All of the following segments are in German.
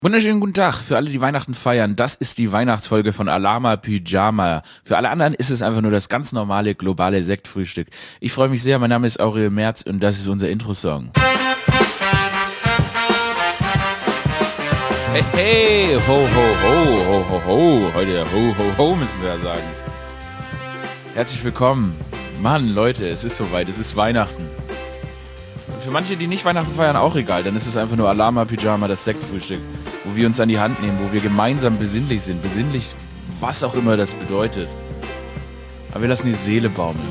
Wunderschönen guten Tag für alle, die Weihnachten feiern. Das ist die Weihnachtsfolge von Alama Pyjama. Für alle anderen ist es einfach nur das ganz normale globale Sektfrühstück. Ich freue mich sehr, mein Name ist Aurel Merz und das ist unser Intro-Song. Hey, hey, ho, ho, ho, ho, ho, ho. Heute ho, ho, ho müssen wir ja sagen. Herzlich willkommen. Mann, Leute, es ist soweit, es ist Weihnachten. Für manche, die nicht Weihnachten feiern, auch egal. Dann ist es einfach nur Alama Pyjama, das Sektfrühstück, wo wir uns an die Hand nehmen, wo wir gemeinsam besinnlich sind. Besinnlich, was auch immer das bedeutet. Aber wir lassen die Seele baumeln.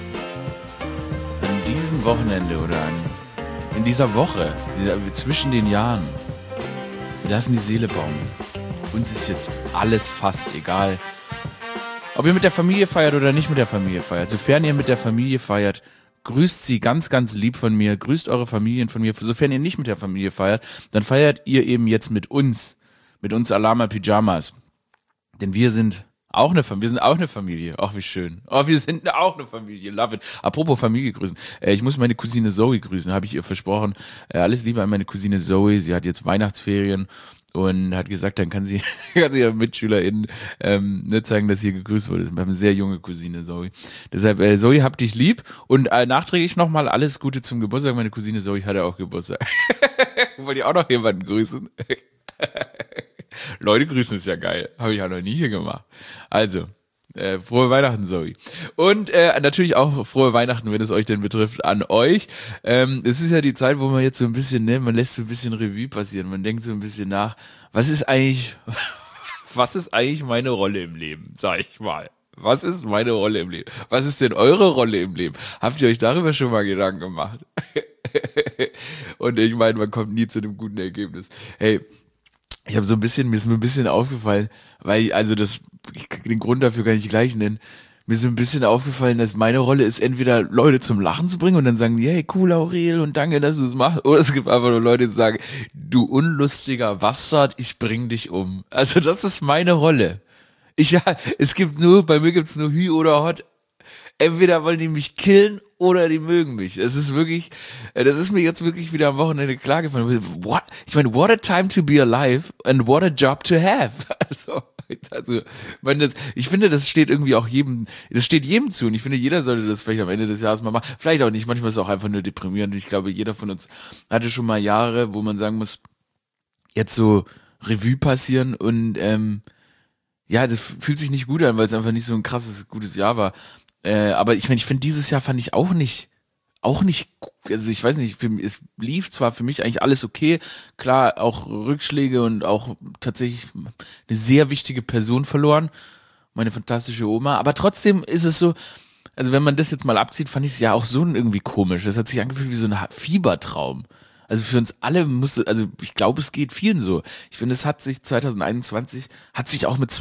An diesem Wochenende oder in dieser Woche, zwischen den Jahren, wir lassen die Seele baumeln. Uns ist jetzt alles fast egal. Ob ihr mit der Familie feiert oder nicht mit der Familie feiert. Sofern ihr mit der Familie feiert, grüßt sie ganz, ganz lieb von mir, grüßt eure Familien von mir. Sofern ihr nicht mit der Familie feiert, dann feiert ihr eben jetzt mit uns Alama Pyjamas. Denn wir sind auch eine Familie. Ach, wie schön. Oh, wir sind auch eine Familie. Love it. Apropos Familie grüßen. Ich muss meine Cousine Zoe grüßen, habe ich ihr versprochen. Alles Liebe an meine Cousine Zoe. Sie hat jetzt Weihnachtsferien und hat gesagt, dann kann sie ihren MitschülerInnen zeigen, dass sie gegrüßt wurde. Wir haben eine sehr junge Cousine, Zoe. Deshalb, Zoe, hab dich lieb und nachträglich nochmal alles Gute zum Geburtstag. Meine Cousine Zoe hatte auch Geburtstag. Wollt ihr auch noch jemanden grüßen? Leute grüßen ist ja geil. Habe ich ja noch nie hier gemacht. Also, frohe Weihnachten, Zoe. Und natürlich auch frohe Weihnachten, wenn es euch denn betrifft, an euch. Es ist ja die Zeit, wo man jetzt so ein bisschen, man lässt so ein bisschen Revue passieren. Man denkt so ein bisschen nach, was ist eigentlich meine Rolle im Leben, sag ich mal. Was ist meine Rolle im Leben? Was ist denn eure Rolle im Leben? Habt ihr euch darüber schon mal Gedanken gemacht? Und ich meine, man kommt nie zu einem guten Ergebnis. Hey, mir ist so ein bisschen aufgefallen, weil, den Grund dafür kann ich gleich nennen. Mir ist so ein bisschen aufgefallen, dass meine Rolle ist, entweder Leute zum Lachen zu bringen und dann sagen die, hey, cool, Aurel, und danke, dass du es machst. Oder es gibt einfach nur Leute, die sagen, du unlustiger Bastard, ich bring dich um. Also das ist meine Rolle. Bei mir gibt's nur Hü oder Hot. Entweder wollen die mich killen oder die mögen mich. Das ist mir jetzt wirklich wieder am Wochenende klar gefallen. What a time to be alive and what a job to have. Ich finde, das steht irgendwie auch das steht jedem zu und ich finde, jeder sollte das vielleicht am Ende des Jahres mal machen. Vielleicht auch nicht, manchmal ist es auch einfach nur deprimierend. Ich glaube, jeder von uns hatte schon mal Jahre, wo man sagen muss, jetzt so Revue passieren und das fühlt sich nicht gut an, weil es einfach nicht so ein krasses, gutes Jahr war. Aber ich finde, dieses Jahr fand ich auch nicht, also ich weiß nicht, es lief zwar für mich eigentlich alles okay, klar, auch Rückschläge und auch tatsächlich eine sehr wichtige Person verloren, meine fantastische Oma, aber trotzdem ist es so, also wenn man das jetzt mal abzieht, fand ich es ja auch so irgendwie komisch, das hat sich angefühlt wie so ein Fiebertraum. Also für uns alle ich glaube, es geht vielen so. Ich finde, es hat sich 2021, auch mit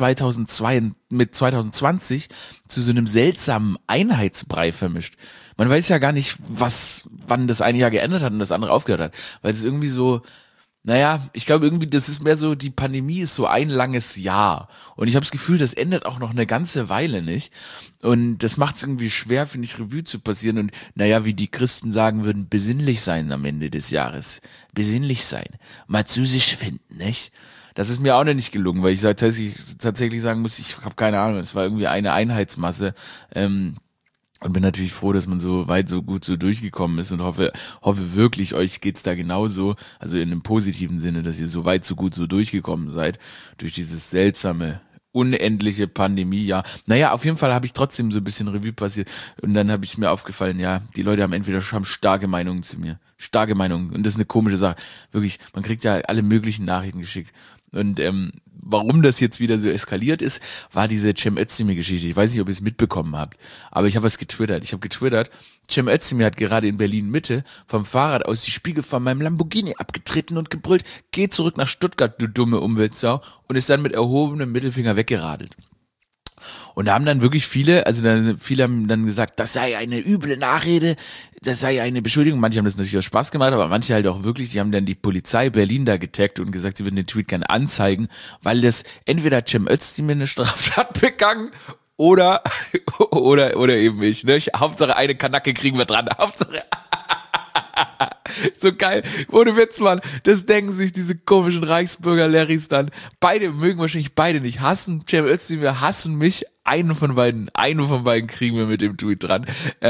2020 zu so einem seltsamen Einheitsbrei vermischt. Man weiß ja gar nicht, wann das eine Jahr geendet hat und das andere aufgehört hat. Weil es irgendwie so, ich glaube irgendwie, das ist mehr so, die Pandemie ist so ein langes Jahr. Und ich habe das Gefühl, das endet auch noch eine ganze Weile nicht. Und das macht es irgendwie schwer, finde ich, Revue zu passieren. Und wie die Christen sagen würden, besinnlich sein am Ende des Jahres. Besinnlich sein. Mal zu sich finden, nicht? Das ist mir auch noch nicht gelungen, weil ich tatsächlich sagen muss, ich habe keine Ahnung, es war irgendwie eine Einheitsmasse. Und bin natürlich froh, dass man so weit, so gut so durchgekommen ist und hoffe wirklich, euch geht's da genauso, also in einem positiven Sinne, dass ihr so weit, so gut so durchgekommen seid, durch dieses seltsame, unendliche Pandemiejahr. Auf jeden Fall habe ich trotzdem so ein bisschen Revue passiert und dann habe ich mir aufgefallen, die Leute haben starke Meinungen zu mir. Starke Meinungen. Und das ist eine komische Sache. Wirklich, man kriegt ja alle möglichen Nachrichten geschickt. Und warum das jetzt wieder so eskaliert ist, war diese Cem Özdemir-Geschichte. Ich weiß nicht, ob ihr es mitbekommen habt, aber ich habe was getwittert. Ich habe getwittert, Cem Özdemir hat gerade in Berlin-Mitte vom Fahrrad aus die Spiegel von meinem Lamborghini abgetreten und gebrüllt, geh zurück nach Stuttgart, du dumme Umweltsau, und ist dann mit erhobenem Mittelfinger weggeradelt. Und da haben dann wirklich viele haben dann gesagt, das sei eine üble Nachrede, das sei eine Beschuldigung. Manche haben das natürlich aus Spaß gemacht, aber manche halt auch wirklich, die haben dann die Polizei Berlin da getaggt und gesagt, sie würden den Tweet gerne anzeigen, weil das entweder Cem Özdemir eine Straftat begangen oder eben ich. Ne? Hauptsache eine Kanacke kriegen wir dran. Hauptsache So geil. Ohne Witz, Mann. Das denken sich diese komischen Reichsbürger-Larrys dann. Beide mögen wahrscheinlich beide nicht hassen. Cem Özdemir hassen mich. Einen von beiden kriegen wir mit dem Tweet dran.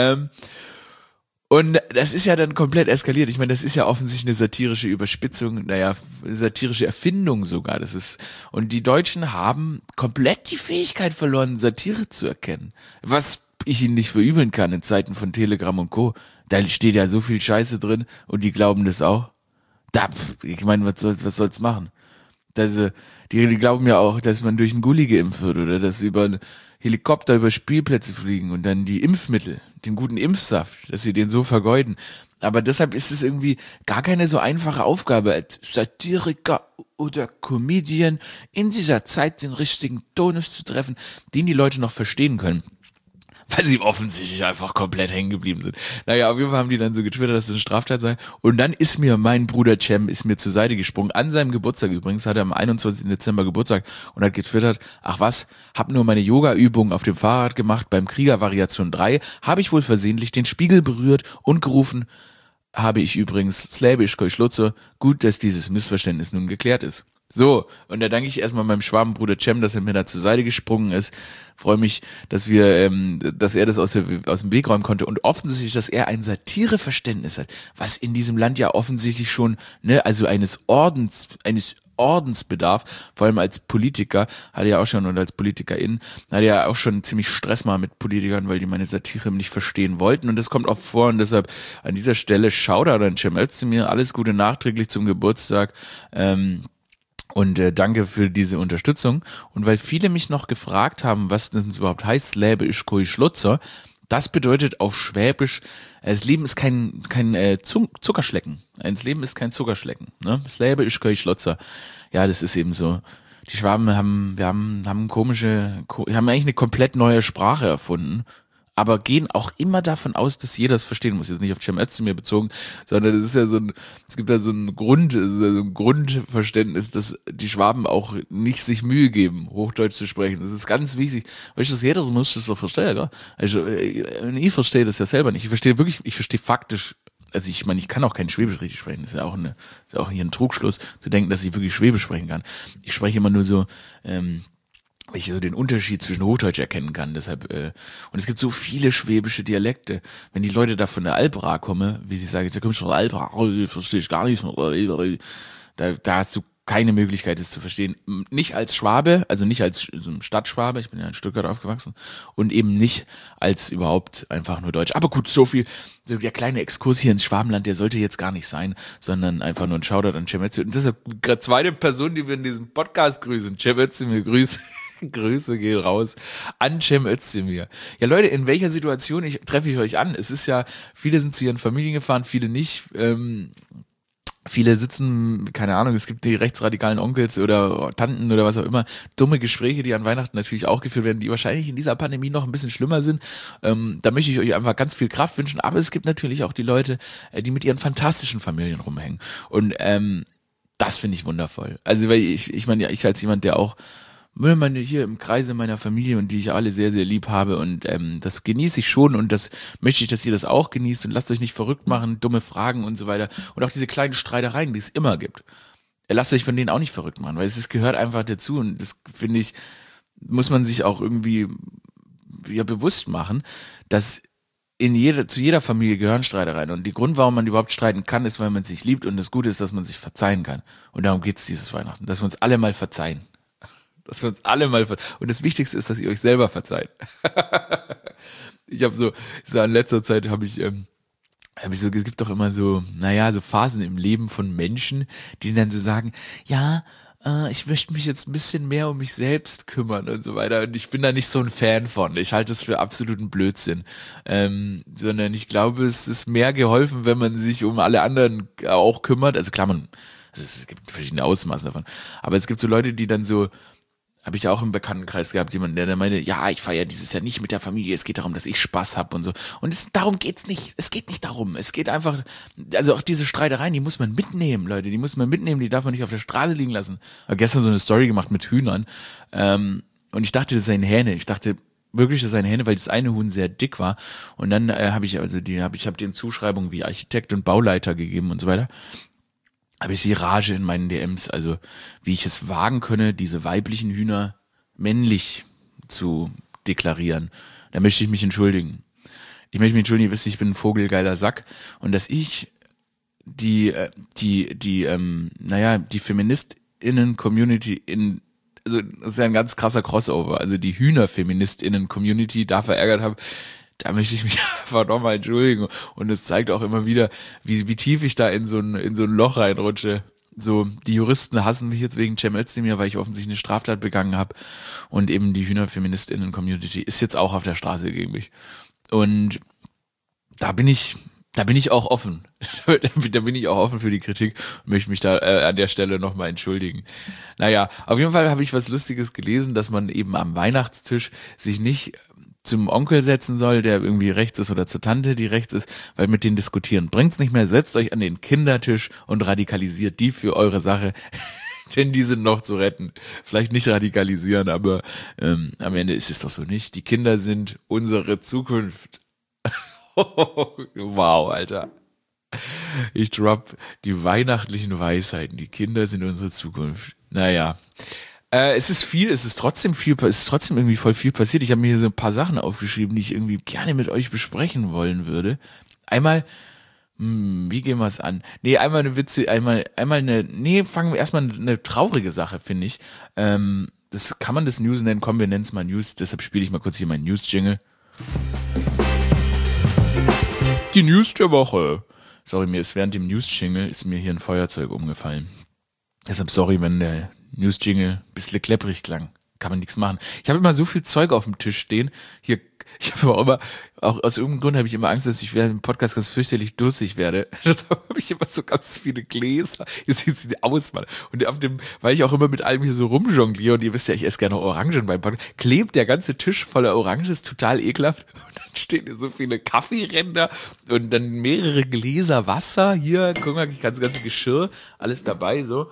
Und das ist ja dann komplett eskaliert. Ich meine, das ist ja offensichtlich eine satirische Überspitzung, naja, satirische Erfindung sogar. Und die Deutschen haben komplett die Fähigkeit verloren, Satire zu erkennen. Was ich ihnen nicht verübeln kann in Zeiten von Telegram und Co. Da steht ja so viel Scheiße drin und die glauben das auch. Ich meine, was soll's machen? Die glauben ja auch, dass man durch einen Gully geimpft wird oder dass über einen Helikopter über Spielplätze fliegen und dann die Impfmittel, den guten Impfsaft, dass sie den so vergeuden. Aber deshalb ist es irgendwie gar keine so einfache Aufgabe, als Satiriker oder Comedian in dieser Zeit den richtigen Tonus zu treffen, den die Leute noch verstehen können. Weil sie offensichtlich einfach komplett hängen geblieben sind. Naja, auf jeden Fall haben die dann so getwittert, dass es eine Straftat sei. Und dann ist mir mein Bruder Cem zur Seite gesprungen. An seinem Geburtstag übrigens, hat er am 21. Dezember Geburtstag und hat getwittert, ach was, hab nur meine Yoga-Übungen auf dem Fahrrad gemacht, beim Krieger Variation 3 habe ich wohl versehentlich den Spiegel berührt und gerufen, habe ich übrigens Slavisch Keuschlutze, gut, dass dieses Missverständnis nun geklärt ist. So, und da danke ich erstmal meinem Schwabenbruder Cem, dass er mir da zur Seite gesprungen ist. Freue mich, dass dass er das aus dem Weg räumen konnte und offensichtlich, dass er ein Satireverständnis hat, was in diesem Land ja offensichtlich schon, also eines Ordens bedarf, vor allem als Politiker, hatte ja auch schon, und als Politikerin, hatte ja auch schon ziemlich Stress mal mit Politikern, weil die meine Satire nicht verstehen wollten und das kommt oft vor und deshalb an dieser Stelle Shoutout an Cem Özdemir, alles Gute nachträglich zum Geburtstag, und danke für diese Unterstützung. Und weil viele mich noch gefragt haben, was das überhaupt heißt, Slavisch Keuschlutzer, das bedeutet auf Schwäbisch, das Leben ist kein Zuckerschlecken. Das Leben ist kein Zuckerschlecken. Ne? Slavisch Keuschlutzer. Ja, das ist eben so. Die Schwaben haben eigentlich eine komplett neue Sprache erfunden. Aber gehen auch immer davon aus, dass jeder es verstehen muss. Jetzt nicht auf Cem Özdemir bezogen, sondern es gibt ja so ein Grundverständnis, dass die Schwaben auch nicht sich Mühe geben, Hochdeutsch zu sprechen. Das ist ganz wichtig. Weißt du, jeder muss das doch verstehen, gell? Also, ich verstehe das ja selber nicht. Ich verstehe faktisch, also ich meine, ich kann auch kein Schwäbisch richtig sprechen. Das ist ja auch hier ein Trugschluss, zu denken, dass ich wirklich Schwäbisch sprechen kann. Ich spreche immer nur so, weil ich so den Unterschied zwischen Hochdeutsch erkennen kann. Deshalb, und es gibt so viele schwäbische Dialekte. Wenn die Leute da von der Albra kommen, wie sie sagen, da kommst du von der Albra, verstehe ich gar nicht. Da hast du keine Möglichkeit, es zu verstehen. Nicht als Schwabe, also nicht als Stadtschwabe, ich bin ja in Stuttgart aufgewachsen, und eben nicht als überhaupt einfach nur Deutsch. Aber gut, so der kleine Exkurs hier ins Schwabenland, der sollte jetzt gar nicht sein, sondern einfach nur ein Shoutout an Cem Özdemir. Und deshalb gerade zweite Person, die wir in diesem Podcast grüßen. Cem Özdemir, Grüße gehen raus an Cem Özdemir. Ja, Leute, in welcher Situation treffe ich euch an? Es ist ja, viele sind zu ihren Familien gefahren, viele nicht. Viele sitzen, keine Ahnung, es gibt die rechtsradikalen Onkels oder Tanten oder was auch immer, dumme Gespräche, die an Weihnachten natürlich auch geführt werden, die wahrscheinlich in dieser Pandemie noch ein bisschen schlimmer sind. Da möchte ich euch einfach ganz viel Kraft wünschen, aber es gibt natürlich auch die Leute, die mit ihren fantastischen Familien rumhängen. Und das finde ich wundervoll. Also, weil ich meine, ja, ich als jemand, der auch hier im Kreise meiner Familie und die ich alle sehr, sehr lieb habe und das genieße ich schon und das möchte ich, dass ihr das auch genießt und lasst euch nicht verrückt machen, dumme Fragen und so weiter und auch diese kleinen Streitereien, die es immer gibt. Lasst euch von denen auch nicht verrückt machen, weil es gehört einfach dazu und das, finde ich, muss man sich auch irgendwie ja bewusst machen, dass zu jeder Familie gehören Streitereien und der Grund, warum man überhaupt streiten kann, ist, weil man sich liebt und das Gute ist, dass man sich verzeihen kann und darum geht's dieses Weihnachten, dass wir uns alle mal verzeihen. Und das Wichtigste ist, dass ihr euch selber verzeiht. Ich habe so in letzter Zeit es gibt doch immer so Phasen im Leben von Menschen, die dann so sagen, ja, ich möchte mich jetzt ein bisschen mehr um mich selbst kümmern und so weiter. Und ich bin da nicht so ein Fan von. Ich halte es für absoluten Blödsinn. Sondern ich glaube, es ist mehr geholfen, wenn man sich um alle anderen auch kümmert. Also klar, es gibt verschiedene Ausmaße davon. Aber es gibt so Leute, die dann so, habe ich auch im Bekanntenkreis gehabt, jemanden, der meinte, ja, ich feiere dieses Jahr nicht mit der Familie, es geht darum, dass ich Spaß habe und so. Und darum geht's nicht. Es geht nicht darum. Es geht einfach, also auch diese Streitereien, die muss man mitnehmen, Leute, die muss man mitnehmen, die darf man nicht auf der Straße liegen lassen. Ich habe gestern so eine Story gemacht mit Hühnern und ich dachte, das seien Hähne. Ich dachte, wirklich seine Hände, weil das eine Huhn sehr dick war. Und dann habe ich den Zuschreibungen wie Architekt und Bauleiter gegeben und so weiter. Habe ich die Rage in meinen DMs, also wie ich es wagen könne, diese weiblichen Hühner männlich zu deklarieren. Da möchte ich mich entschuldigen. Ihr wisst, ich bin ein vogelgeiler Sack und dass ich die FeministInnen-Community also das ist ja ein ganz krasser Crossover, also die Hühner-FeministInnen-Community da verärgert habe, da möchte ich mich einfach nochmal entschuldigen. Und es zeigt auch immer wieder, wie tief ich da in so ein Loch reinrutsche. So, die Juristen hassen mich jetzt wegen Cem Özdemir, weil ich offensichtlich eine Straftat begangen habe. Und eben die Hühner-FeministInnen-Community ist jetzt auch auf der Straße gegen mich. Und da bin ich auch offen. Da bin ich auch offen für die Kritik und möchte mich da an der Stelle nochmal entschuldigen. Naja, auf jeden Fall habe ich was Lustiges gelesen, dass man eben am Weihnachtstisch sich nicht zum Onkel setzen soll, der irgendwie rechts ist, oder zur Tante, die rechts ist, weil mit denen diskutieren bringt's nicht mehr. Setzt euch an den Kindertisch und radikalisiert die für eure Sache, denn die sind noch zu retten. Vielleicht nicht radikalisieren, aber am Ende ist es doch so nicht. Die Kinder sind unsere Zukunft. Wow, Alter. Ich drop die weihnachtlichen Weisheiten. Die Kinder sind unsere Zukunft. Naja. Es ist trotzdem irgendwie voll viel passiert. Ich habe mir hier so ein paar Sachen aufgeschrieben, die ich irgendwie gerne mit euch besprechen wollen würde. Einmal, wie gehen wir es an? Nee, einmal eine Witze, fangen wir erstmal eine traurige Sache, finde ich. Das kann man das News nennen, komm, wir nennen es mal News, deshalb spiele ich mal kurz hier meinen News-Jingle. Die News der Woche. Sorry, während dem News-Jingle ist mir hier ein Feuerzeug umgefallen. Deshalb sorry, wenn der News-Jingle ein bisschen klepprig klang. Kann man nichts machen. Ich habe immer so viel Zeug auf dem Tisch stehen. Hier, ich habe auch aus irgendeinem Grund habe ich immer Angst, dass ich während dem Podcast ganz fürchterlich durstig werde. Deshalb habe ich immer so ganz viele Gläser. Hier sieht sie aus, Mann. Und weil ich auch immer mit allem hier so rumjongliere, und ihr wisst ja, ich esse gerne Orangen beim Podcast, klebt der ganze Tisch voller Orangen, ist total ekelhaft. Und dann stehen hier so viele Kaffeeränder und dann mehrere Gläser Wasser. Hier, guck mal, das ganze Geschirr, alles dabei, so.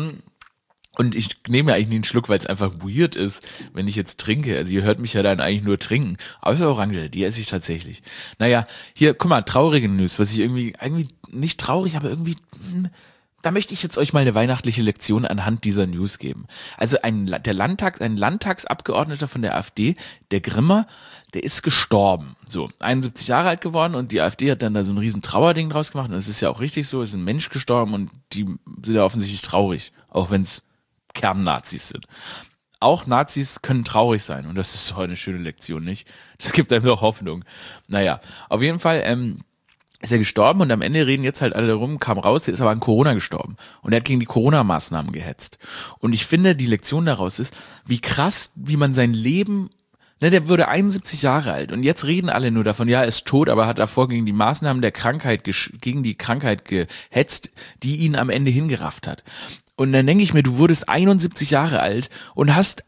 Und ich nehme ja eigentlich nie einen Schluck, weil es einfach weird ist, wenn ich jetzt trinke. Also ihr hört mich ja dann eigentlich nur trinken. Außer Orange, die esse ich tatsächlich. Naja, hier, guck mal, traurige News, was ich irgendwie nicht traurig, aber irgendwie, da möchte ich jetzt euch mal eine weihnachtliche Lektion anhand dieser News geben. Also ein Landtagsabgeordneter von der AfD, der Grimmer, der ist gestorben. So, 71 Jahre alt geworden, und die AfD hat dann da so ein riesen Trauerding draus gemacht. Und das ist ja auch richtig so, es ist ein Mensch gestorben und die sind ja offensichtlich traurig, auch wenn es Kernnazis sind. Auch Nazis können traurig sein, und das ist doch eine schöne Lektion, nicht? Das gibt einem doch Hoffnung. Naja, auf jeden Fall ist er gestorben, und am Ende reden jetzt halt alle darum, kam raus, der ist aber an Corona gestorben. Und er hat gegen die Corona-Maßnahmen gehetzt. Und ich finde, die Lektion daraus ist, wie krass, wie man sein Leben, der wurde 71 Jahre alt, und jetzt reden alle nur davon, ja, er ist tot, aber hat davor gegen die Maßnahmen gegen die Krankheit gehetzt, die ihn am Ende hingerafft hat. Und dann denke ich mir, du wurdest 71 Jahre alt und hast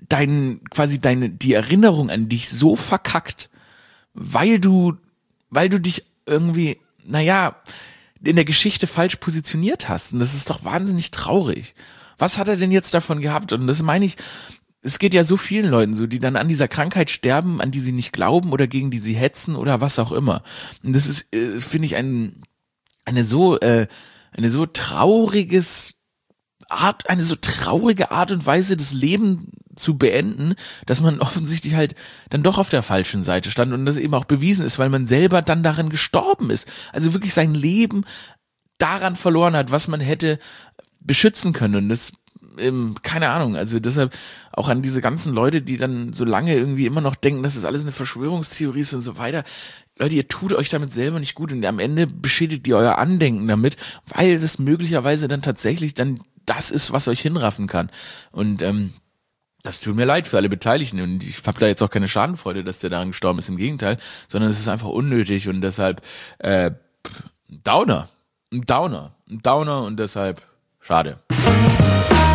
die Erinnerung an dich so verkackt, weil du dich irgendwie, in der Geschichte falsch positioniert hast. Und das ist doch wahnsinnig traurig. Was hat er denn jetzt davon gehabt? Und das meine ich, es geht ja so vielen Leuten so, die dann an dieser Krankheit sterben, an die sie nicht glauben oder gegen die sie hetzen oder was auch immer. Und das ist, finde ich, eine so traurige Art und Weise, das Leben zu beenden, dass man offensichtlich halt dann doch auf der falschen Seite stand, und das eben auch bewiesen ist, weil man selber dann daran gestorben ist. Also wirklich sein Leben daran verloren hat, was man hätte beschützen können. Und das, keine Ahnung, also deshalb auch an diese ganzen Leute, die dann so lange irgendwie immer noch denken, dass das alles eine Verschwörungstheorie ist und so weiter. Leute, ihr tut euch damit selber nicht gut, und am Ende beschädigt ihr euer Andenken damit, weil das möglicherweise dann tatsächlich dann das ist, was euch hinraffen kann. Und das tut mir leid für alle Beteiligten, und ich habe da jetzt auch keine Schadenfreude, dass der daran gestorben ist, im Gegenteil, sondern es ist einfach unnötig, und deshalb ein Downer, und deshalb schade.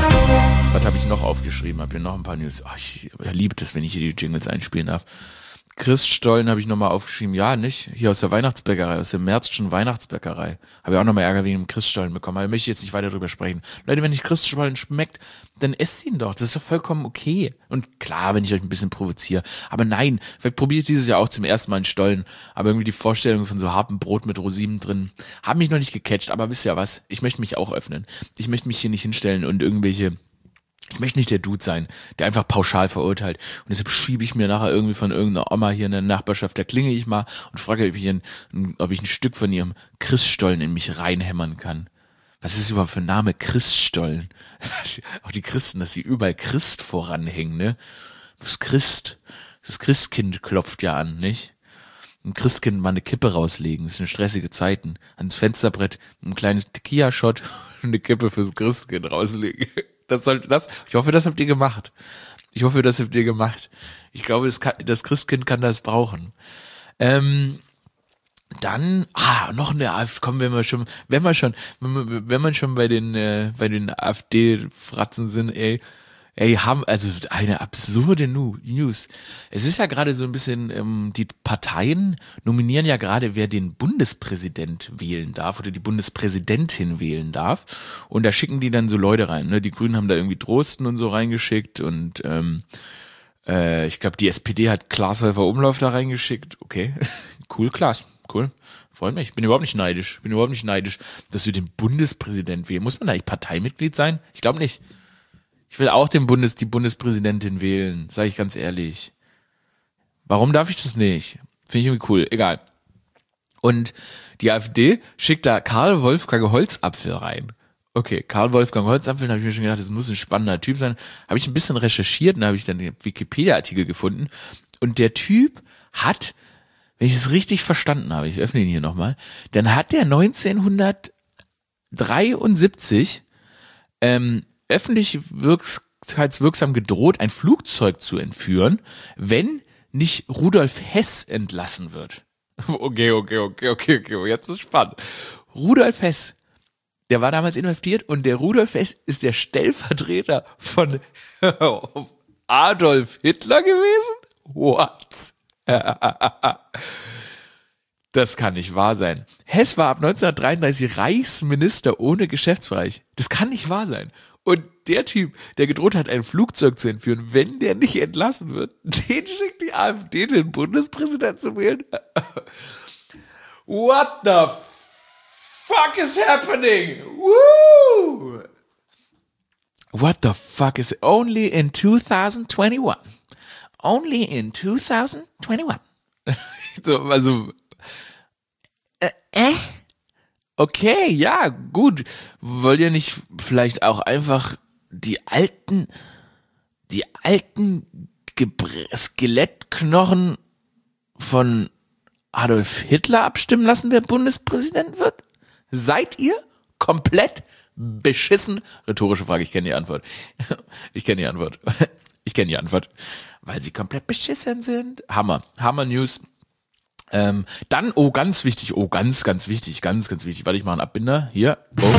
Was habe ich noch aufgeschrieben? Habe hier noch ein paar News. Ich liebe das, wenn ich hier die Jingles einspielen darf. Christstollen habe ich nochmal aufgeschrieben. Ja, nicht? Hier aus der Weihnachtsbäckerei, aus der Märzschen Weihnachtsbäckerei. Habe ich auch nochmal Ärger wegen dem Christstollen bekommen. Aber da möchte ich jetzt nicht weiter drüber sprechen. Leute, wenn euch Christstollen schmeckt, dann esst ihn doch. Das ist doch vollkommen okay. Und klar, wenn ich euch ein bisschen provoziere. Aber nein, vielleicht probiere ich dieses Jahr auch zum ersten Mal einen Stollen. Aber irgendwie die Vorstellung von so hartem Brot mit Rosinen drin haben mich noch nicht gecatcht. Aber wisst ihr was? Ich möchte mich auch öffnen. Ich möchte mich hier nicht hinstellen und ich möchte nicht der Dude sein, der einfach pauschal verurteilt. Und deshalb schiebe ich mir nachher irgendwie von irgendeiner Oma hier in der Nachbarschaft, da klingel ich mal und frage, ob ich ein Stück von ihrem Christstollen in mich reinhämmern kann. Was ist überhaupt für ein Name? Christstollen. Auch die Christen, dass sie überall Christ voranhängen, ne? Das Christkind klopft ja an, nicht? Ein Christkind mal eine Kippe rauslegen, das sind stressige Zeiten. Ans Fensterbrett ein kleines Tequila-Shot und eine Kippe fürs Christkind rauslegen. Ich hoffe, das habt ihr gemacht. Ich glaube, das Christkind kann das brauchen. Dann, noch eine AfD, komm, wenn wir schon bei den AfD-Fratzen sind, haben also eine absurde News. Es ist ja gerade so ein bisschen, die Parteien nominieren ja gerade, wer den Bundespräsident wählen darf oder die Bundespräsidentin wählen darf. Und da schicken die dann so Leute rein. Ne? Die Grünen haben da irgendwie Drosten und so reingeschickt und ich glaube, die SPD hat Klaas-Häufer Umlauf da reingeschickt. Okay, cool, Klaas, cool. Freut mich. Bin überhaupt nicht neidisch, dass wir den Bundespräsident wählen. Muss man da eigentlich Parteimitglied sein? Ich glaube nicht. Ich will auch die Bundespräsidentin wählen, sage ich ganz ehrlich. Warum darf ich das nicht? Finde ich irgendwie cool, egal. Und die AfD schickt da Karl Wolfgang Holzapfel rein. Okay, Karl Wolfgang Holzapfel, da habe ich mir schon gedacht, das muss ein spannender Typ sein. Habe ich ein bisschen recherchiert und da habe ich dann den Wikipedia-Artikel gefunden. Und der Typ hat, wenn ich es richtig verstanden habe, ich öffne ihn hier nochmal, dann hat der 1973 öffentlichkeitswirksam gedroht, ein Flugzeug zu entführen, wenn nicht Rudolf Hess entlassen wird. Okay, jetzt ist spannend. Rudolf Hess, der war damals inhaftiert und der Rudolf Hess ist der Stellvertreter von Adolf Hitler gewesen? What? Das kann nicht wahr sein. Hess war ab 1933 Reichsminister ohne Geschäftsbereich. Das kann nicht wahr sein. Und der Typ, der gedroht hat, ein Flugzeug zu entführen, wenn der nicht entlassen wird, den schickt die AfD, den Bundespräsidenten zu wählen. What the fuck is happening? Woo! What the fuck is only in 2021? Only in 2021. Also okay, ja, gut. Wollt ihr nicht vielleicht auch einfach die alten Skelettknochen von Adolf Hitler abstimmen lassen, wer Bundespräsident wird? Seid ihr komplett beschissen? Rhetorische Frage, ich kenne die Antwort. Ich kenne die Antwort. Weil sie komplett beschissen sind. Hammer News. Dann, ganz wichtig. Warte, ich mache einen Abbinder. Hier. Oh.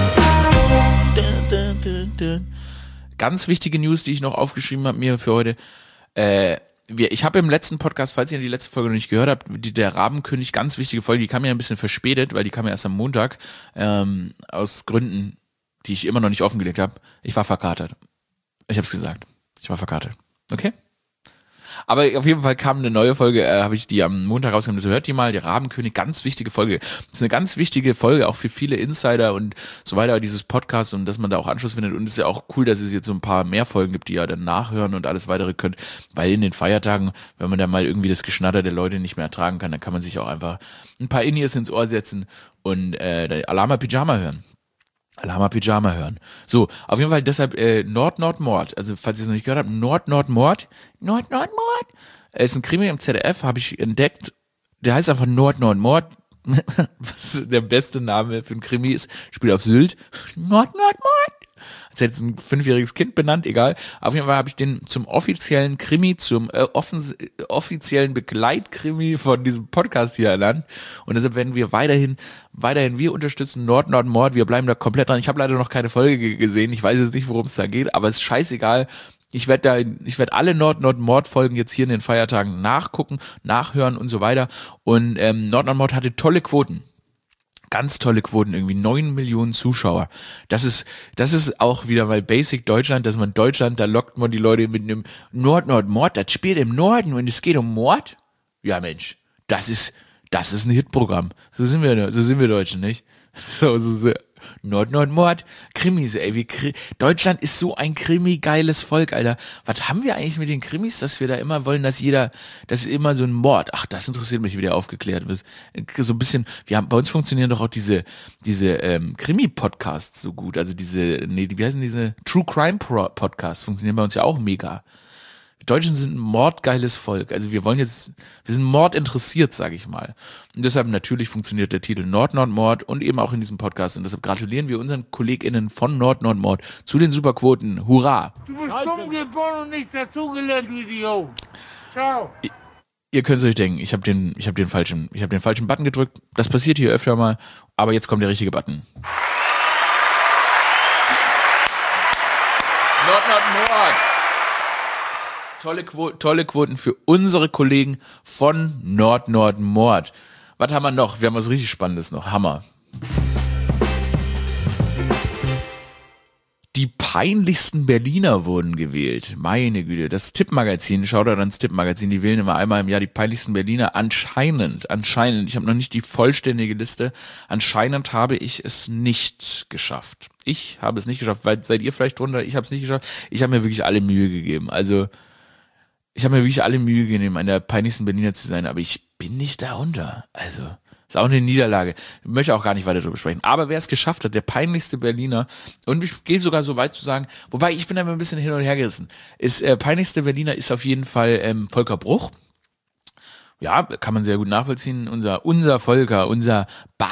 Ganz wichtige News, die ich noch aufgeschrieben habe mir für heute. Ich habe im letzten Podcast, falls ihr die letzte Folge noch nicht gehört habt, der Rabenkönig, ganz wichtige Folge, die kam ja ein bisschen verspätet, weil die kam ja erst am Montag, aus Gründen, die ich immer noch nicht offengelegt habe. Ich war verkatert. Ich habe es gesagt. Ich war verkatert. Okay? Aber auf jeden Fall kam eine neue Folge, habe ich die am Montag rausgenommen. Also hört die mal, der Rabenkönig, ganz wichtige Folge. Das ist eine ganz wichtige Folge, auch für viele Insider und so weiter, dieses Podcast und dass man da auch Anschluss findet. Und es ist ja auch cool, dass es jetzt so ein paar mehr Folgen gibt, die ihr dann nachhören und alles weitere könnt. Weil in den Feiertagen, wenn man da mal irgendwie das Geschnatter der Leute nicht mehr ertragen kann, dann kann man sich auch einfach ein paar In-Ears ins Ohr setzen und Alama Pyjama hören. So, auf jeden Fall deshalb Nord-Nord-Mord. Also, falls ihr es noch nicht gehört habt, Nord-Nord-Mord. Ist ein Krimi im ZDF, habe ich entdeckt. Der heißt einfach Nord-Nord-Mord. Was der beste Name für ein Krimi ist. Spielt auf Sylt. Nord-Nord-Mord. Als hätte es ein 5-jähriges Kind benannt, egal. Auf jeden Fall habe ich den zum offiziellen Krimi, zum offiziellen Begleitkrimi von diesem Podcast hier ernannt. Und deshalb werden wir weiterhin, wir unterstützen Nord-Nord-Mord. Wir bleiben da komplett dran. Ich habe leider noch keine Folge gesehen. Ich weiß jetzt nicht, worum es da geht, aber es ist scheißegal. Ich werde alle Nord-Nord-Mord-Folgen jetzt hier in den Feiertagen nachgucken, nachhören und so weiter. Und Nord-Nord-Mord hatte tolle Quoten. Ganz tolle Quoten, irgendwie 9 Millionen Zuschauer. Das ist auch wieder mal Basic Deutschland, dass man Deutschland, da lockt man die Leute mit einem Nord-Nord-Mord, das spielt im Norden und es geht um Mord. Ja Mensch, das ist ein Hitprogramm. So sind wir Deutschen, nicht? So. Nord-Nord-Mord, Krimis, ey, Deutschland ist so ein Krimi-geiles Volk, Alter. Was haben wir eigentlich mit den Krimis, dass wir da immer wollen, dass immer so ein Mord, ach, das interessiert mich, wie der aufgeklärt wird. So ein bisschen, bei uns funktionieren doch auch diese Krimi-Podcasts so gut, also wie heißen diese True Crime Podcasts, funktionieren bei uns ja auch mega. Die Deutschen sind ein mordgeiles Volk. Also wir sind mordinteressiert, sage ich mal. Und deshalb natürlich funktioniert der Titel Nord-Nord-Mord und eben auch in diesem Podcast. Und deshalb gratulieren wir unseren KollegInnen von Nord-Nord-Mord zu den Superquoten. Hurra! Du bist dumm geboren und nichts dazugelernt, du Idiot. Ciao. Ihr könnt es euch denken, ich hab den falschen Button gedrückt. Das passiert hier öfter mal, aber jetzt kommt der richtige Button. Nord-Nord-Mord! Tolle Quoten für unsere Kollegen von Nord-Nord-Mord. Was haben wir noch? Wir haben was richtig Spannendes noch. Hammer. Die peinlichsten Berliner wurden gewählt. Meine Güte, das Tippmagazin, schaut da ans Tippmagazin, die wählen immer einmal im Jahr die peinlichsten Berliner. Anscheinend, ich habe noch nicht die vollständige Liste, anscheinend habe ich es nicht geschafft. Ich habe es nicht geschafft, weil seid ihr vielleicht drunter, ich habe es nicht geschafft. Ich habe mir wirklich alle Mühe gegeben. Also ich habe mir wirklich alle Mühe gegeben, einer der peinlichsten Berliner zu sein, aber ich bin nicht darunter. Also, ist auch eine Niederlage. Ich möchte auch gar nicht weiter darüber sprechen. Aber wer es geschafft hat, der peinlichste Berliner, und ich gehe sogar so weit zu sagen, wobei ich bin da immer ein bisschen hin und her gerissen, peinlichste Berliner ist auf jeden Fall Volker Bruch. Ja, kann man sehr gut nachvollziehen. Unser Volker, unser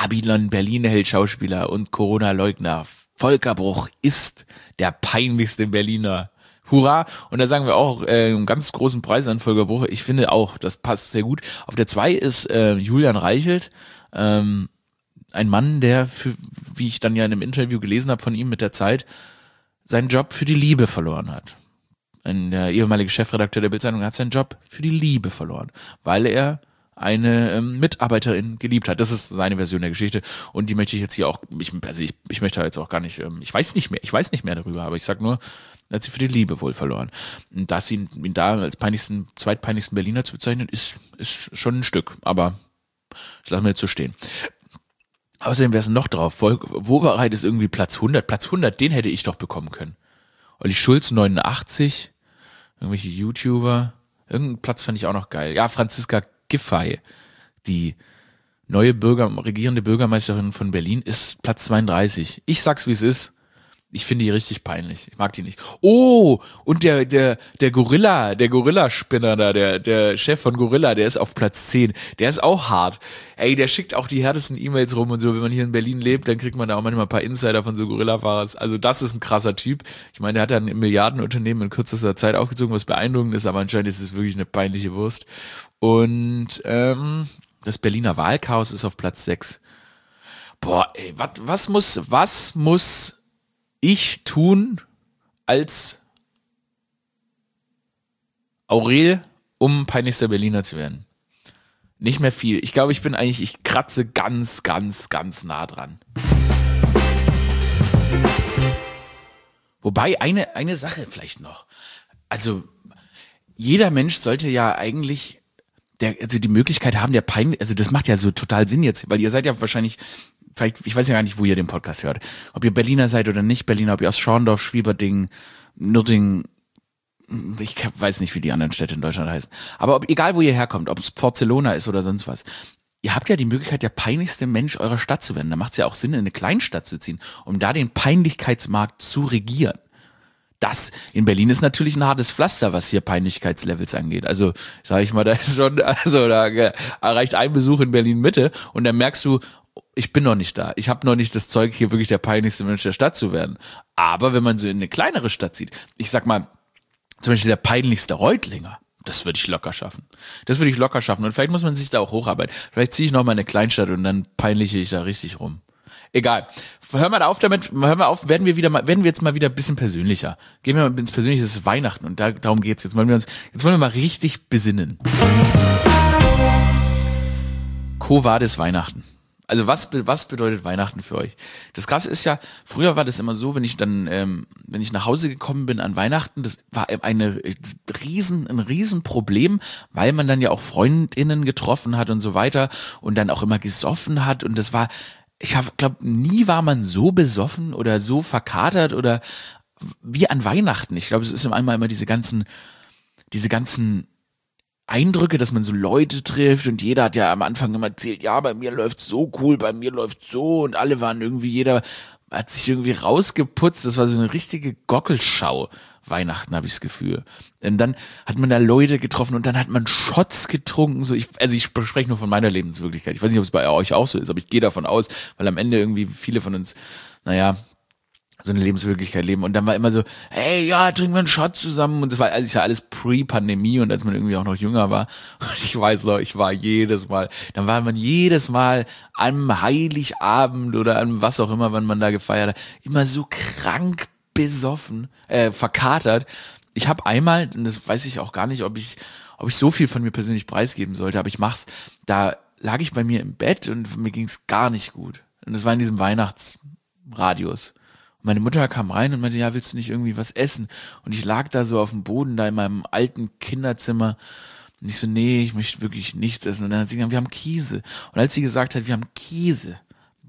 Babylon-Berlin-Held-Schauspieler und Corona-Leugner. Volker Bruch ist der peinlichste Berliner. Hurra! Und da sagen wir auch einen ganz großen Preis an Volker Bruch. Ich finde auch, das passt sehr gut. Auf der 2 ist Julian Reichelt, ein Mann, der, wie ich dann ja in einem Interview gelesen habe von ihm mit der Zeit, seinen Job für die Liebe verloren hat. Der ehemalige Chefredakteur der Bild-Zeitung hat seinen Job für die Liebe verloren, weil er eine Mitarbeiterin geliebt hat. Das ist seine Version der Geschichte und die möchte ich jetzt hier auch, ich möchte jetzt auch gar nicht, ich weiß nicht mehr darüber, aber ich sag nur, er hat sie für die Liebe wohl verloren. Und dass ihn da als zweitpeinlichsten Berliner zu bezeichnen, ist schon ein Stück, aber das lassen wir jetzt so stehen. Außerdem wäre es noch drauf, Wobereit ist irgendwie Platz 100, den hätte ich doch bekommen können. Olli Schulz 89, irgendwelche YouTuber, irgendeinen Platz fand ich auch noch geil. Ja, Franziska Giffey, die neue regierende Bürgermeisterin von Berlin, ist Platz 32. Ich sag's, wie es ist. Ich finde die richtig peinlich. Ich mag die nicht. Oh, und der Gorilla-Spinner da, der Chef von Gorilla, der ist auf Platz 10. Der ist auch hart. Ey, der schickt auch die härtesten E-Mails rum und so. Wenn man hier in Berlin lebt, dann kriegt man da auch manchmal ein paar Insider von so Gorilla-Fahrers. Also das ist ein krasser Typ. Ich meine, der hat dann ein Milliardenunternehmen in kürzester Zeit aufgezogen, was beeindruckend ist, aber anscheinend ist es wirklich eine peinliche Wurst. Und das Berliner Wahlchaos ist auf Platz 6. Boah, ey, was muss ich tun als Aurel, um peinlichster Berliner zu werden? Nicht mehr viel. Ich glaube, ich kratze ganz, ganz, ganz nah dran. Wobei, eine Sache vielleicht noch. Also, jeder Mensch sollte ja eigentlich die Möglichkeit haben, also das macht ja so total Sinn jetzt, weil ihr seid ja wahrscheinlich, vielleicht, ich weiß ja gar nicht, wo ihr den Podcast hört, ob ihr Berliner seid oder nicht Berliner, ob ihr aus Schorndorf, Schwieberding, Nürtingen, ich weiß nicht, wie die anderen Städte in Deutschland heißen, aber egal, wo ihr herkommt, ob es Barcelona ist oder sonst was, ihr habt ja die Möglichkeit, der peinlichste Mensch eurer Stadt zu werden. Da macht es ja auch Sinn, in eine Kleinstadt zu ziehen, um da den Peinlichkeitsmarkt zu regieren. Das in Berlin ist natürlich ein hartes Pflaster, was hier Peinlichkeitslevels angeht. Also, sag ich mal, da reicht ein Besuch in Berlin Mitte und dann merkst du, ich bin noch nicht da. Ich habe noch nicht das Zeug, hier wirklich der peinlichste Mensch der Stadt zu werden. Aber wenn man so in eine kleinere Stadt zieht, ich sag mal, zum Beispiel der peinlichste Reutlinger, das würde ich locker schaffen. Und vielleicht muss man sich da auch hocharbeiten. Vielleicht ziehe ich noch mal in eine Kleinstadt und dann peinliche ich da richtig rum. Egal. Hör mal auf damit, werden wir jetzt mal wieder ein bisschen persönlicher. Gehen wir mal ins Persönliche, es ist Weihnachten und darum geht's jetzt. Jetzt wollen wir mal richtig besinnen. Quo vadis Weihnachten? Also was bedeutet Weihnachten für euch? Das Krasse ist ja, früher war das immer so, wenn ich nach Hause gekommen bin an Weihnachten, das war ein Riesenproblem, weil man dann ja auch Freundinnen getroffen hat und so weiter und dann auch immer gesoffen hat und das war, glaube, nie war man so besoffen oder so verkatert oder wie an Weihnachten. Ich glaube, es ist immer diese ganzen Eindrücke, dass man so Leute trifft und jeder hat ja am Anfang immer erzählt, ja, bei mir läuft's so cool, bei mir läuft's so und alle waren irgendwie, jeder hat sich irgendwie rausgeputzt, das war so eine richtige Gockelschau. Weihnachten habe ich das Gefühl. Und dann hat man da Leute getroffen und dann hat man Shots getrunken, so ich spreche nur von meiner Lebenswirklichkeit. Ich weiß nicht, ob es bei euch auch so ist, aber ich gehe davon aus, weil am Ende irgendwie viele von uns, so eine Lebenswirklichkeit leben. Und dann war immer so, hey, ja, trinken wir einen Shot zusammen. Und das war alles pre-Pandemie und als man irgendwie auch noch jünger war. Und ich weiß noch, dann war man jedes Mal am Heiligabend oder an was auch immer, wann man da gefeiert hat, immer so krank besoffen, verkatert. Ich habe einmal, und das weiß ich auch gar nicht, ob ich so viel von mir persönlich preisgeben sollte, aber ich mach's, da lag ich bei mir im Bett und mir ging's gar nicht gut. Und das war in diesem Weihnachtsradius. Meine Mutter kam rein und meinte, ja, willst du nicht irgendwie was essen? Und ich lag da so auf dem Boden, da in meinem alten Kinderzimmer. Und ich so, nee, ich möchte wirklich nichts essen. Und dann hat sie gesagt, wir haben Käse. Und als sie gesagt hat, wir haben Käse,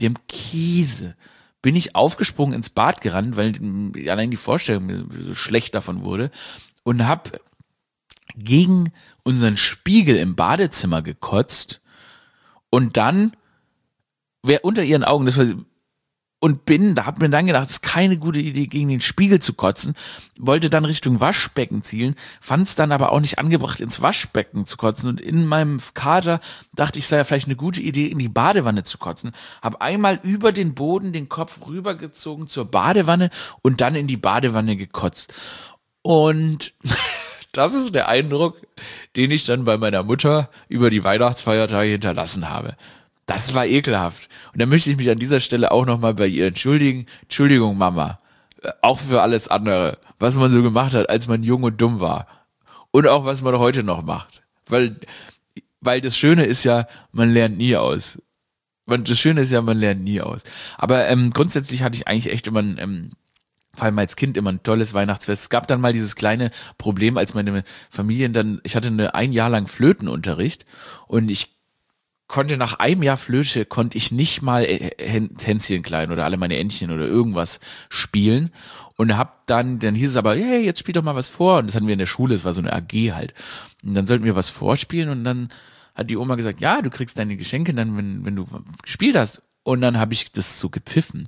bin ich aufgesprungen ins Bad gerannt, weil allein die Vorstellung mir so schlecht davon wurde. Und hab gegen unseren Spiegel im Badezimmer gekotzt. Und dann, unter ihren Augen, hab mir dann gedacht, das ist keine gute Idee, gegen den Spiegel zu kotzen, wollte dann Richtung Waschbecken zielen, fand es dann aber auch nicht angebracht, ins Waschbecken zu kotzen und in meinem Kater dachte ich, sei ja vielleicht eine gute Idee, in die Badewanne zu kotzen, habe einmal über den Boden den Kopf rübergezogen zur Badewanne und dann in die Badewanne gekotzt. Und das ist der Eindruck, den ich dann bei meiner Mutter über die Weihnachtsfeiertage hinterlassen habe. Das war ekelhaft. Und da möchte ich mich an dieser Stelle auch nochmal bei ihr entschuldigen. Entschuldigung, Mama. Auch für alles andere, was man so gemacht hat, als man jung und dumm war. Und auch, was man heute noch macht. Weil das Schöne ist ja, man lernt nie aus. Aber grundsätzlich hatte ich eigentlich echt immer vor allem als Kind immer ein tolles Weihnachtsfest. Es gab dann mal dieses kleine Problem, als meine Familien ich hatte ein Jahr lang Flötenunterricht und ich konnte nach einem Jahr Flöte, nicht mal Hänschen klein oder alle meine Entchen oder irgendwas spielen und dann hieß es aber, hey, jetzt spiel doch mal was vor und das hatten wir in der Schule, es war so eine AG halt und dann sollten wir was vorspielen und dann hat die Oma gesagt, ja, du kriegst deine Geschenke dann, wenn du gespielt hast und dann habe ich das so gepfiffen,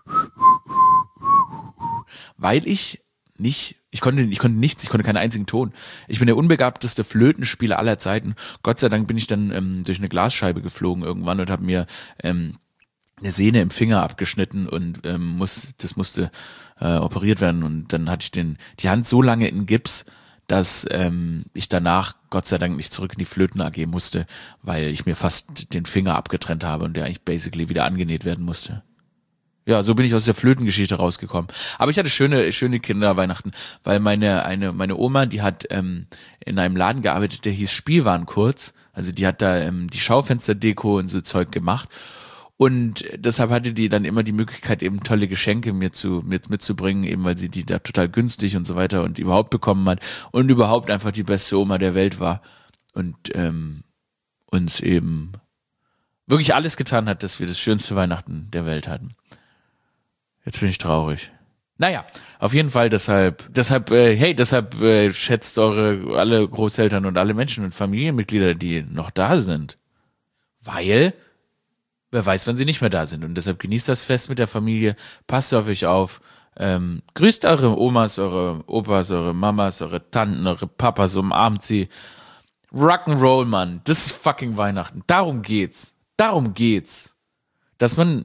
weil ich konnte nichts, ich konnte keinen einzigen Ton. Ich bin der unbegabteste Flötenspieler aller Zeiten. Gott sei Dank bin ich dann durch eine Glasscheibe geflogen irgendwann und habe mir eine Sehne im Finger abgeschnitten und das musste operiert werden. Und dann hatte ich die Hand so lange in Gips, dass ich danach Gott sei Dank nicht zurück in die Flöten AG musste, weil ich mir fast den Finger abgetrennt habe und der eigentlich basically wieder angenäht werden musste. Ja, so bin ich aus der Flötengeschichte rausgekommen. Aber ich hatte schöne Kinderweihnachten, weil meine Oma, die hat in einem Laden gearbeitet, der hieß Spielwarenkurz. Also die hat da die Schaufensterdeko und so Zeug gemacht. Und deshalb hatte die dann immer die Möglichkeit, eben tolle Geschenke mitzubringen, eben weil sie die da total günstig und so weiter und überhaupt bekommen hat und überhaupt einfach die beste Oma der Welt war. Und uns eben wirklich alles getan hat, dass wir das schönste Weihnachten der Welt hatten. Jetzt bin ich traurig. Naja, auf jeden Fall deshalb schätzt alle Großeltern und alle Menschen und Familienmitglieder, die noch da sind. Weil, wer weiß, wann sie nicht mehr da sind. Und deshalb genießt das Fest mit der Familie, passt auf euch auf, grüßt eure Omas, eure Opas, eure Mamas, eure Tanten, eure Papas, umarmt sie. Rock'n'Roll, Mann, das ist fucking Weihnachten. Darum geht's. Dass man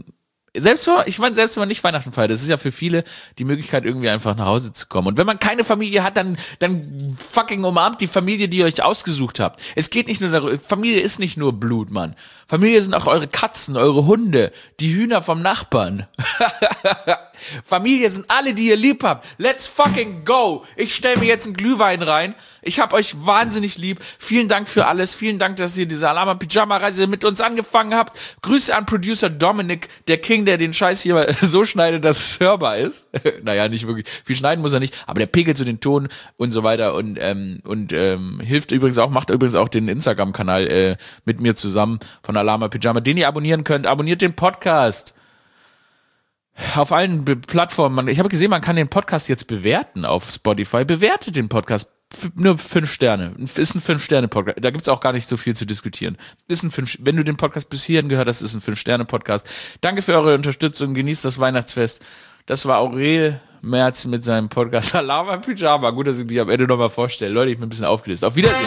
Selbst wenn man nicht Weihnachten feiert, das ist ja für viele die Möglichkeit, irgendwie einfach nach Hause zu kommen. Und wenn man keine Familie hat, dann fucking umarmt die Familie, die ihr euch ausgesucht habt. Es geht nicht nur darüber, Familie ist nicht nur Blut, Mann. Familie sind auch eure Katzen, eure Hunde, die Hühner vom Nachbarn. Familie sind alle, die ihr lieb habt. Let's fucking go. Ich stelle mir jetzt einen Glühwein rein. Ich hab euch wahnsinnig lieb. Vielen Dank für alles. Vielen Dank, dass ihr diese Alama-Pyjama-Reise mit uns angefangen habt. Grüße an Producer Dominik, der King, der den Scheiß hier so schneidet, dass es hörbar ist. Naja, nicht wirklich. Viel schneiden muss er nicht, aber der pegelt so den Ton und so weiter und hilft übrigens auch, macht übrigens auch den Instagram-Kanal mit mir zusammen von Alama-Pyjama, den ihr abonnieren könnt. Abonniert den Podcast. Auf allen Plattformen. Ich habe gesehen, man kann den Podcast jetzt bewerten auf Spotify. Bewertet den Podcast. Nur 5 Sterne. Ist ein 5-Sterne-Podcast. Da gibt es auch gar nicht so viel zu diskutieren. Wenn du den Podcast bis hierhin gehört hast, ist ein 5-Sterne-Podcast. Danke für eure Unterstützung. Genießt das Weihnachtsfest. Das war Aurel Merz mit seinem Podcast Alama Pyjama. Gut, dass ich mich am Ende nochmal vorstelle. Leute, ich bin ein bisschen aufgelöst. Auf Wiedersehen.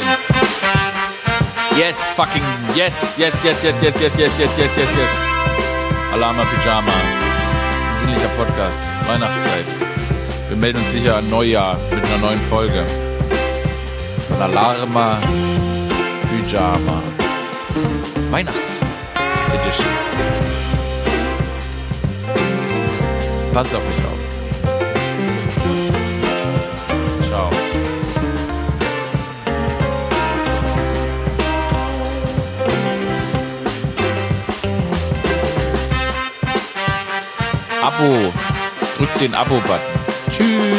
Yes, fucking yes. Alama Pyjama. Besinnlicher Podcast. Weihnachtszeit. Wir melden uns sicher an Neujahr mit einer neuen Folge. Von Alama Pyjama. Weihnachts-Edition. Passt auf euch auf. Ciao. Abo. Drückt den Abo-Button. Tschüss.